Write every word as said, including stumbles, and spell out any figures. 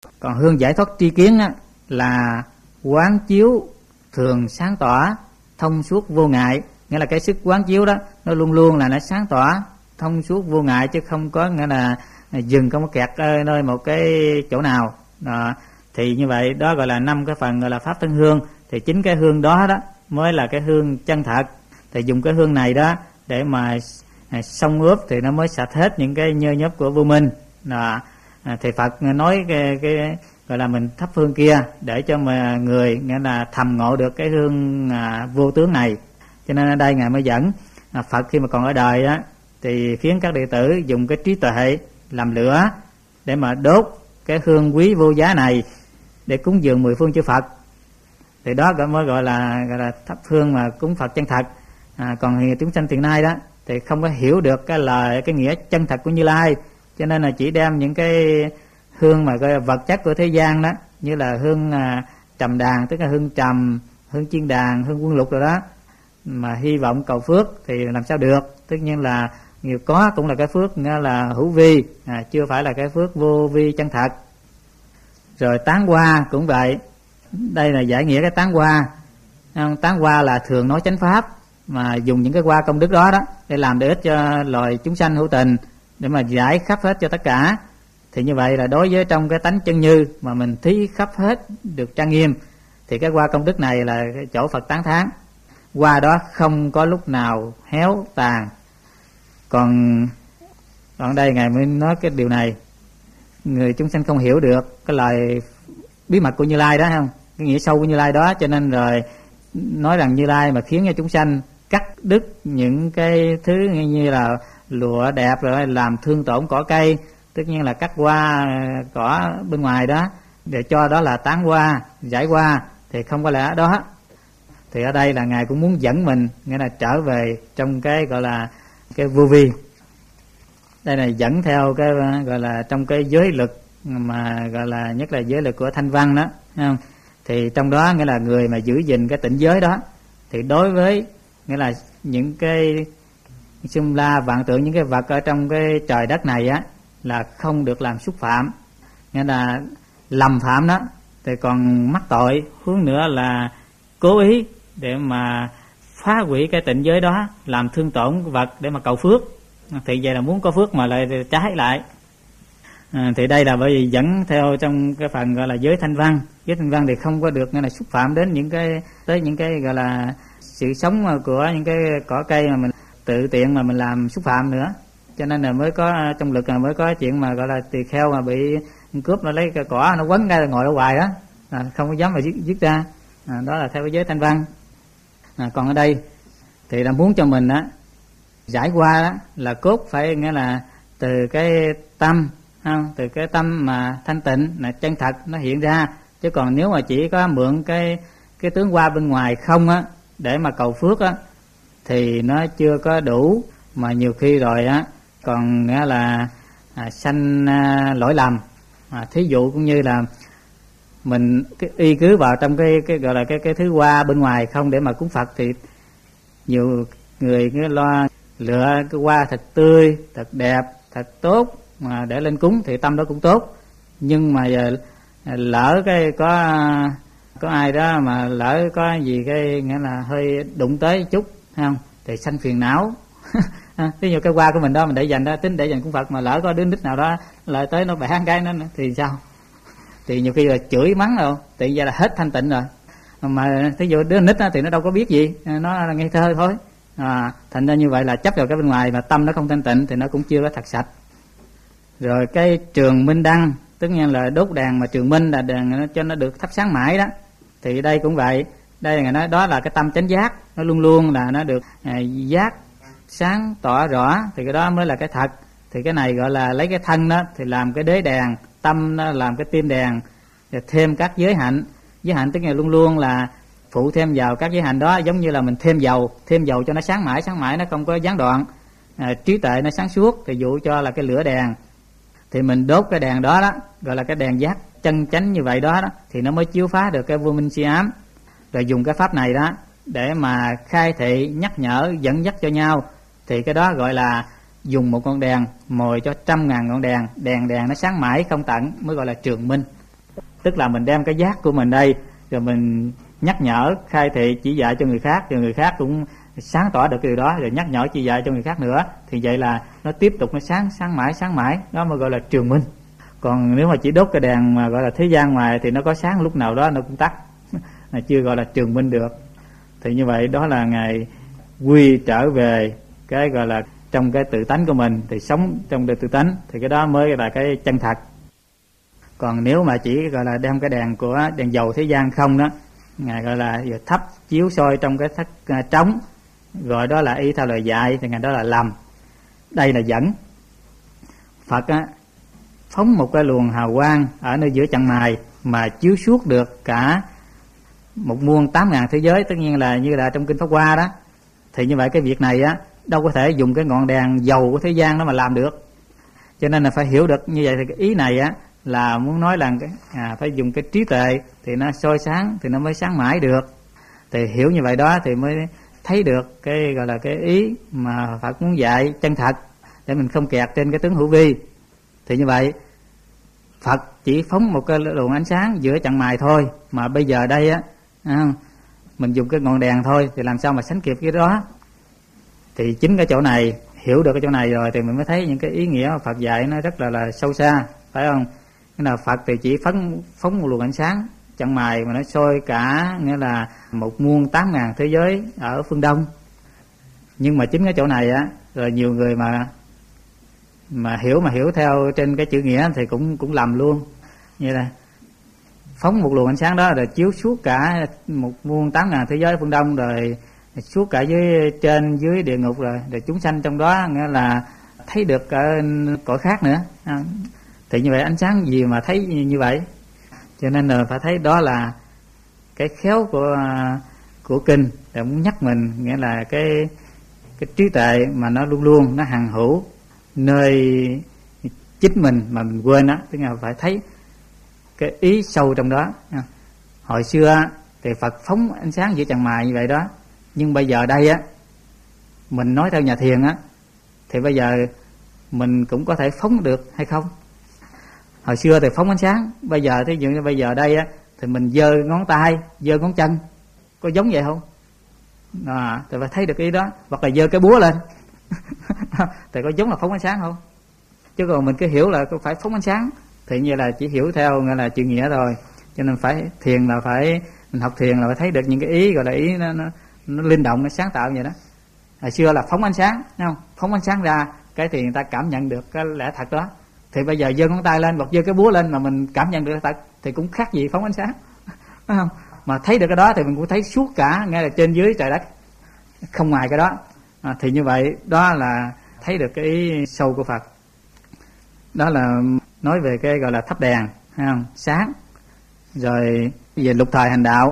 Còn hương giải thoát tri kiến á, là quán chiếu thường sáng tỏa, thông suốt vô ngại. Nghĩa là cái sức quán chiếu đó nó luôn luôn là nó sáng tỏa, thông suốt vô ngại, chứ không có nghĩa là dừng không có kẹt ở nơi một cái chỗ nào đó. Thì như vậy đó gọi là năm cái phần gọi là pháp thân hương. Thì chính cái hương đó đó mới là cái hương chân thật. Thì dùng cái hương này đó để mà xông ướp thì nó mới sạch hết những cái nhơ nhớp của vô minh đó. Thì Phật nói cái, cái gọi là mình thắp hương kia để cho mà người nghĩa là thầm ngộ được cái hương à, vô tướng này. Cho nên ở đây ngài mới dẫn à, Phật khi mà còn ở đời á, thì khiến các đệ tử dùng cái trí tuệ làm lửa để mà đốt cái hương quý vô giá này để cúng dường mười phương chư Phật. Thì đó mới gọi là gọi là thắp hương mà cúng Phật chân thật. À, còn chúng sanh tiền nay đó thì không có hiểu được cái lời cái nghĩa chân thật của Như Lai, cho nên là chỉ đem những cái hương mà gọi là vật chất của thế gian đó, như là hương à, trầm đàn, tức là hương trầm, hương chiên đàn, hương quân lục rồi đó, mà hy vọng cầu phước thì làm sao được. Tất nhiên là nhiều có cũng là cái phước nghĩa là hữu vi, à, chưa phải là cái phước vô vi chân thật. Rồi tán hoa cũng vậy. Đây là giải nghĩa cái tán hoa. Tán hoa là thường nói chánh pháp, mà dùng những cái hoa công đức đó đó để làm để ích cho loài chúng sanh hữu tình, để mà giải khắp hết cho tất cả. Thì như vậy là đối với trong cái tánh chân như mà mình thí khắp hết được trang nghiêm, thì cái hoa công đức này là cái chỗ Phật tán thán. Hoa đó không có lúc nào héo tàn. Còn còn đây ngài mới nói cái điều này, người chúng sanh không hiểu được cái lời bí mật của Như Lai đó, không cái nghĩa sâu của Như Lai đó, cho nên rồi nói rằng Như Lai mà khiến cho chúng sanh cắt đứt những cái thứ như là lụa đẹp rồi làm thương tổn cỏ cây, tất nhiên là cắt hoa cỏ bên ngoài đó để cho đó là tán hoa, giải hoa, thì không có lẽ đó. Thì ở đây là ngài cũng muốn dẫn mình nghĩa là trở về trong cái gọi là cái vô vi. Đây là dẫn theo cái gọi là trong cái giới lực mà gọi là nhất là giới lực của Thanh Văn đó, không? Thì trong đó nghĩa là người mà giữ gìn cái tịnh giới đó, thì đối với nghĩa là những cái xung la vạn tượng, những cái vật ở trong cái trời đất này á, là không được làm xúc phạm, nghĩa là lầm phạm đó thì còn mắc tội, hướng nữa là cố ý để mà phá hủy cái tịnh giới đó, làm thương tổn vật để mà cầu phước. Thì vậy là muốn có phước mà lại trái lại. À, thì đây là bởi vì dẫn theo trong cái phần gọi là giới thanh văn. Giới thanh văn thì không có được nghĩa là xúc phạm đến những cái tới những cái gọi là sự sống của những cái cỏ cây mà mình tự tiện mà mình làm xúc phạm nữa. Cho nên là mới có trong lực là mới có chuyện mà gọi là tỳ kheo mà bị cướp, nó lấy cái cỏ nó quấn ra ngồi ở ngoài đó, à, không có dám mà dứt, dứt ra. À, đó là theo cái giới thanh văn. À, còn ở đây thì là muốn cho mình á giải qua đó là cốt phải nghĩa là từ cái tâm, không? Từ cái tâm mà thanh tịnh là chân thật nó hiện ra. Chứ còn nếu mà chỉ có mượn cái cái tướng hoa bên ngoài không á để mà cầu phước á thì nó chưa có đủ, mà nhiều khi rồi á còn nghĩa là à, sanh à, lỗi lầm. À, thí dụ cũng như là mình cái y cứ vào trong cái cái gọi là cái cái thứ hoa bên ngoài không để mà cúng Phật, thì nhiều người cứ lo lựa cái hoa thật tươi, thật đẹp, thật tốt mà để lên cúng thì tâm đó cũng tốt. Nhưng mà giờ lỡ cái có có ai đó mà lỡ có gì cái nghĩa là hơi đụng tới chút, không thì sanh phiền não. Ví dụ cái hoa của mình đó mình để dành đó, tính để dành cúng Phật, mà lỡ có đứa nít nào đó lại tới nó bẻ cái nó thì sao? Thì nhiều khi là chửi mắng đâu, tự nhiên là hết thanh tịnh rồi. Mà thí dụ đứa nít đó, thì nó đâu có biết gì, nó là ngây thơ thôi. À, thành ra như vậy là chấp vào cái bên ngoài mà tâm nó không thanh tịnh thì nó cũng chưa có thật sạch. Rồi cái trường minh đăng, tức nhiên là đốt đèn mà trường minh là đèn cho nó được thắp sáng mãi đó. Thì đây cũng vậy, đây là nói đó là cái tâm chánh giác, nó luôn luôn là nó được à, giác sáng tỏ rõ, thì cái đó mới là cái thật. Thì cái này gọi là lấy cái thân đó thì làm cái đế đèn, tâm nó làm cái tim đèn, rồi thêm các giới hạnh. Giới hạnh tức là luôn luôn là phụ thêm vào các giới hạnh đó, giống như là mình thêm dầu, thêm dầu cho nó sáng mãi, sáng mãi nó không có gián đoạn. À, trí tuệ nó sáng suốt, thì dụ cho là cái lửa đèn, thì mình đốt cái đèn đó đó, gọi là cái đèn giác chân chánh như vậy đó, đó thì nó mới chiếu phá được cái vô minh si ám. Rồi dùng cái pháp này đó để mà khai thị, nhắc nhở, dẫn dắt cho nhau, thì cái đó gọi là dùng một con đèn mồi cho trăm ngàn ngọn đèn, đèn đèn nó sáng mãi không tận, mới gọi là trường minh. tức là mình đem cái giác của mình đây rồi mình nhắc nhở khai thị chỉ dạy cho người khác, rồi người khác cũng sáng tỏ được cái điều đó, rồi nhắc nhở chỉ dạy cho người khác nữa, thì vậy là nó tiếp tục nó sáng sáng mãi sáng mãi, đó mà gọi là trường minh. Còn nếu mà chỉ đốt cái đèn mà gọi là thế gian ngoài thì nó có sáng lúc nào đó nó cũng tắt, là chưa gọi là trường minh được. Thì như vậy đó là Ngài quy trở về cái gọi là trong cái tự tánh của mình, thì sống trong cái tự tánh, thì cái đó mới là cái chân thật. Còn nếu mà chỉ gọi là đem cái đèn của đèn dầu thế gian không đó, Ngài gọi là thắp chiếu soi trong cái thất trống, gọi đó là y theo lời dạy, thì Ngài đó là lầm. Đây là dẫn. Phật á, phóng một cái luồng hào quang ở nơi giữa chân mày mà chiếu suốt được cả một muôn tám ngàn thế giới, tất nhiên là như là trong kinh Pháp Hoa đó. Thì như vậy cái việc này á đâu có thể dùng cái ngọn đèn dầu của thế gian đó mà làm được. Cho nên là phải hiểu được như vậy. Thì cái ý này á là muốn nói là cái, à, phải dùng cái trí tuệ thì nó soi sáng, thì nó mới sáng mãi được. Thì hiểu như vậy đó thì mới thấy được cái gọi là cái ý mà Phật muốn dạy chân thật, để mình không kẹt trên cái tướng hữu vi. Thì như vậy Phật chỉ phóng một cái luồng ánh sáng giữa chặng mày thôi, mà bây giờ đây á à, mình dùng cái ngọn đèn thôi thì làm sao mà sánh kịp cái đó. Thì chính cái chỗ này, hiểu được cái chỗ này rồi thì mình mới thấy những cái ý nghĩa mà Phật dạy nó rất là là sâu xa, phải không? Cái nào Phật thì chỉ phóng phóng một luồng ánh sáng chặng mày mà nó soi cả, nghĩa là một muôn tám ngàn thế giới ở phương Đông. Nhưng mà chính cái chỗ này á, rồi nhiều người mà mà hiểu mà hiểu theo trên cái chữ nghĩa thì cũng cũng lầm luôn. Như là phóng một luồng ánh sáng đó rồi chiếu suốt cả một muôn tám ngàn thế giới phương Đông, rồi suốt cả dưới trên dưới địa ngục, rồi rồi chúng sanh trong đó, nghĩa là thấy được cả cõi khác nữa. Thì như vậy ánh sáng gì mà thấy như vậy? Cho nên là phải thấy đó là cái khéo của của kinh, để muốn nhắc mình, nghĩa là cái cái trí tuệ mà nó luôn luôn nó hằng hữu nơi chính mình mà mình quên á, tức là phải thấy cái ý sâu trong đó. Hồi xưa thì Phật phóng ánh sáng giữa chặng mày như vậy đó, nhưng bây giờ đây á, mình nói theo nhà thiền á, thì bây giờ mình cũng có thể phóng được hay không? Hồi xưa thì phóng ánh sáng, bây giờ thí dụ như bây giờ đây á, thì mình giơ ngón tay, giơ ngón chân, có giống vậy không? À, thì phải thấy được ý đó. Hoặc là giơ cái búa lên thì có giống là phóng ánh sáng không? Chứ còn mình cứ hiểu là phải phóng ánh sáng thì như là chỉ hiểu theo nghĩa là chữ nghĩa rồi. Cho nên phải thiền là phải, mình học thiền là phải thấy được những cái ý gọi là ý nó, nó, nó linh động, nó sáng tạo vậy đó. Hồi xưa là phóng ánh sáng, thấy không? Phóng ánh sáng ra cái thì người ta cảm nhận được cái lẽ thật đó. Thì bây giờ giơ ngón tay lên hoặc giơ cái búa lên mà mình cảm nhận được thật thì cũng khác gì phóng ánh sáng, phải không? Mà thấy được cái đó thì mình cũng thấy suốt cả, ngay là trên dưới trời đất, không ngoài cái đó. À, thì như vậy đó là thấy được cái ý sâu của Phật. Đó là nói về cái gọi là thắp đèn, thấy không? Sáng. Rồi về lục thời hành đạo